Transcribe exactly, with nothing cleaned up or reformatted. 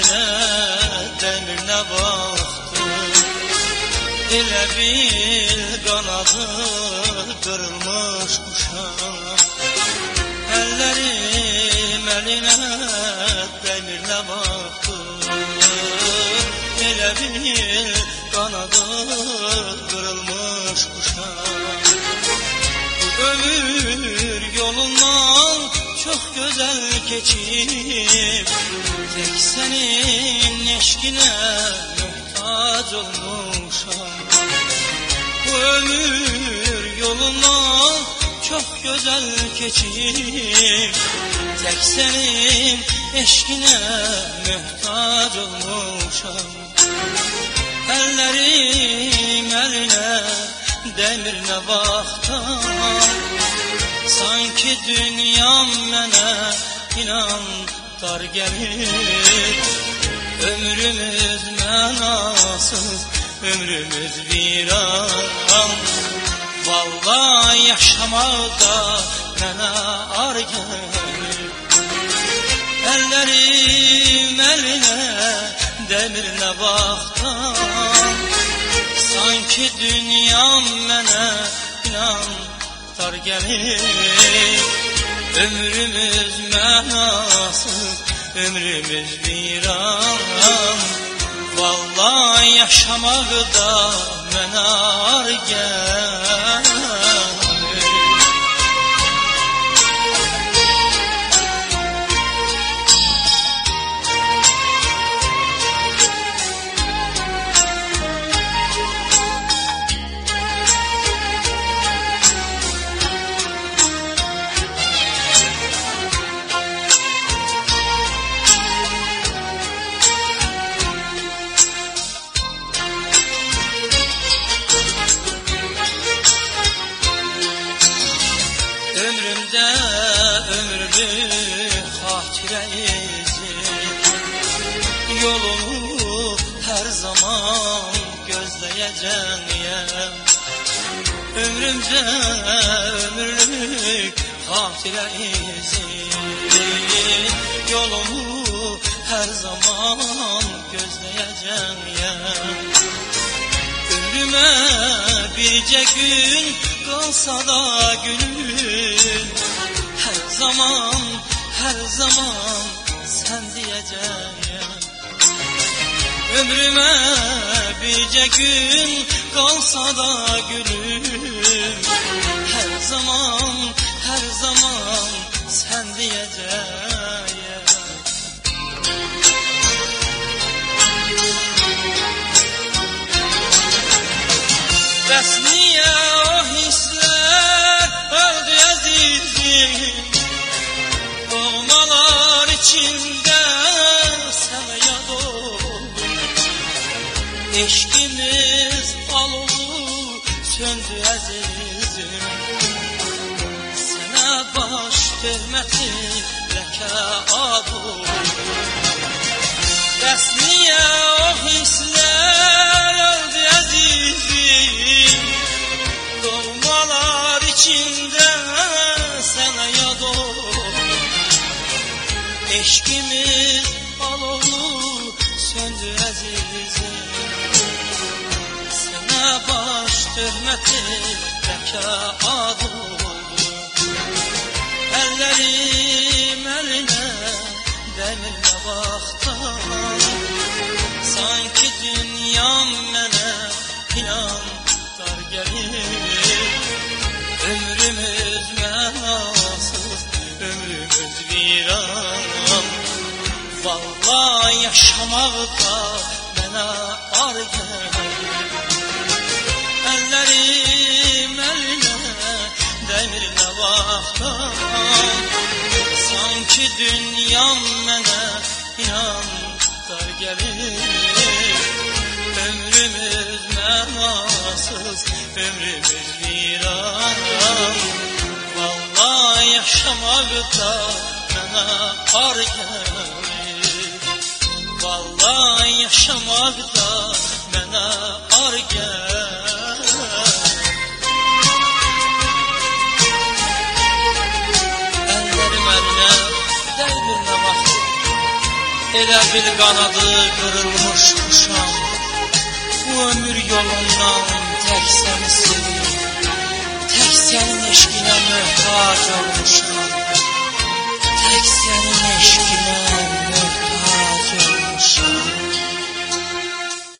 əlinə dəmirinə baxdım. Elə bil qanadı qırılmış quşam. Əllərim əlinə dəmirinə baxdım. Elə bil qanadı qırılmış quşam. Ömür yolundan çok güzel geçip tek senin eşkine muhtaç olmuşam. Bu ömür yolundan çok güzel geçip tek senin eşkine muhtaç olmuşam. Ellerim eline demirine baxtam. Sanki dünyam mənə inan dar gəlir. Ömrümüz mənasız, ömrümüz viran. Vallahi yaşamaqda mənə ar gəlir. Əllərim əlinə dəmirinə baxtam. Sanki dünyam mənə inan dar gəlir. Ömrümüz mənasız, ömrümüz viran. Vallahi yaşamaqda mənə ar gəlir. Ömrümdə ömürlük xatirə izin. Yolunu hər zaman gözləyəcəyəm. Ömrümdə ömürlük xatirə izin. Yolunu hər zaman gözləyəcəyəm. Ömrümə bircə gün qalsa da gülüm, hər zaman, hər zaman sən deyəcəyəm. Ömrümə bircə gün qalsa da gülüm, hər zaman, hər zaman sən deyəcəyəm. Bəs niyə o hislər öldü əzizim? Doğmalar içində sənə yad oldu. Eşkimiz alovu söndü əzizim. Sənə baş töhməti ləkə ad oldu. Bəs niyə o hislər öldü əzizim? Doğmalar içində sənə yad oldu. Eşkimiz alovu söndü əzizim. Sənə baş töhməti ləkə ad oldu. Əllərim əlinə dəmirinə baxtam. Sanki dünyam mənə inan dar gəlir. Ömrümüz mənasız, ömrümüz viran. Vallahi yaşamaqda mənə ar gəlir. Əllərim əlinə dəmirinə baxtam. Sanki dünyam mənə inan dar gəlir. Ömrümüz mənasız, ömrümüz viran. Vallahi yaşamaqda mənə ar gəlir. Vallahi yaşamaqda mənə ar gəlir. Əllərim əlinə dəmirinə baxdım. Elə bil qanadı qırılmış kuşam. Bu ömür yolundan tək səni sevir, tək sənin eşqinə möhtac olmuşam.